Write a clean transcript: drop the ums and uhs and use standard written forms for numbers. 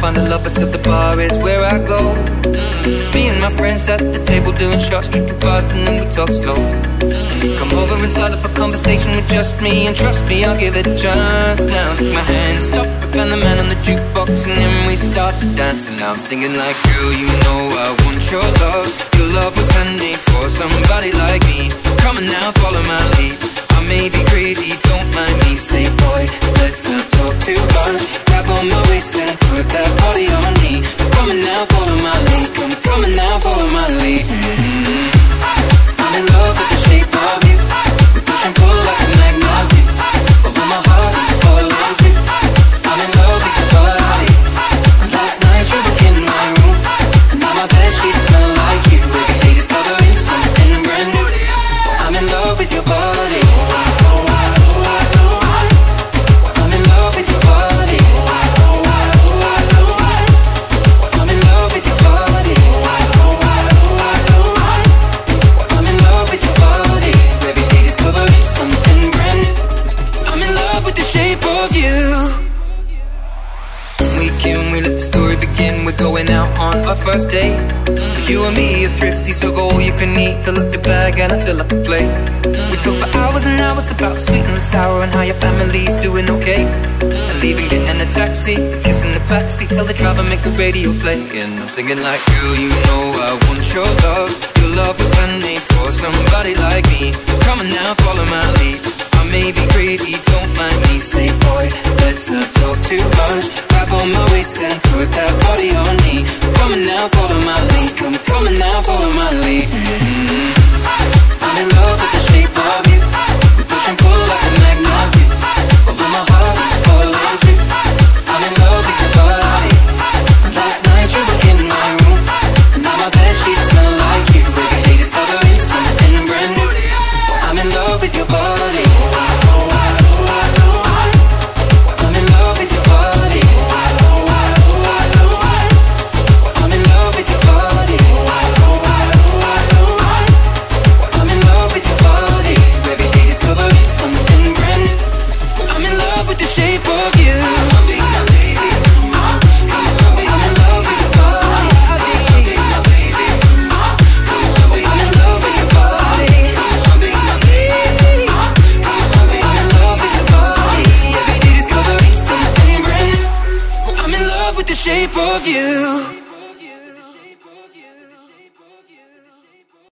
find a lover, so the bar is where I go. Me and my friends at the table doing shots, drinking fast, and then we talk slow. Come over and start up a conversation with just me, and trust me, I'll give it a chance. Now take my hand, stop it, and the man on the jukebox, and then we start to dance. And I'm singing like, girl, you know I want your love. Your love was handmade for somebody like me. Come on now, follow my lead. I may be crazy, don't mind me. Say, boy, let's not talk too much. Grab on my waist and put that body on me. Come on now, follow my lead. Come on now, follow my lead. I'm in love with the shape of you. We push and pull like a magnet. But when my heart is all around you, I'm in love with your body. And last night you were in my room, and now my bedsheets smell like you. Every day discovering something brand new. I'm in love with your body. I'm in love with your body. I'm in love with your body. I'm in love with your body. Every day discovering something brand new. I'm in love with the shape of you. We let the story begin. We're going out on our first date. You and me are thrifty, so go all you can eat. Fill up your bag and I fill up the plate. We talk for hours and hours about the sweet and the sour, and how your family's doing okay. And leaving, getting a taxi, kissing the backseat, tell the driver make the radio play. And I'm singing like, girl, you know I want your love. Your love was handmade for somebody like me. Come on now, follow my lead. I may be crazy, don't mind me. Say, boy, let's not talk too much. Grab on my waist and put that body on me. Come on now, follow my lead. Come on now, follow my lead. I'm in love with the shape of you. We push and pull like a magnet. But when my heart is all around you, I'm in love with your body. And last night you were in my room, and now my bedsheets smell like you. Every day discovering something brand new. I'm in love with your body. I'm in love with your body. I'm in love with your body. I'm in love with your body. Every day discovering something brand new. I'm in love with the shape of you. Come on, be my baby. Come on, be I'm in love with your body. Come on, be my baby. Come on, be I'm in love with your body. Come on, be my baby. Come on, be I'm in love with your body. Every day discovering something brand new. I'm in love with the shape of you.